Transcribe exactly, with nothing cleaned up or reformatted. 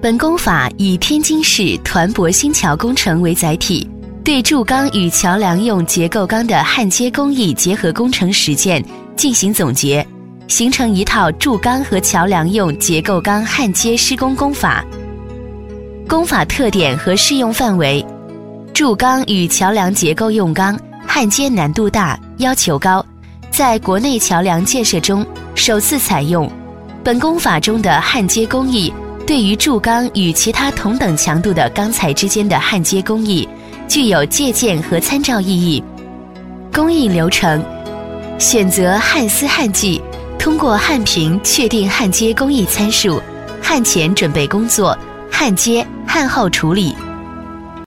本工法以天津市团泊新桥工程为载体，对铸钢与桥梁用结构钢的焊接工艺结合工程实践进行总结，形成一套铸钢和桥梁用结构钢焊接施工工法。工法特点和适用范围：铸钢与桥梁结构用钢，焊接难度大，要求高，在国内桥梁建设中首次采用。本工法中的焊接工艺对于铸钢与其他同等强度的钢材之间的焊接工艺具有借鉴和参照意义。工艺流程：选择焊丝焊剂，通过焊频确定焊接工艺参数，焊前准备工作，焊接、焊后处理，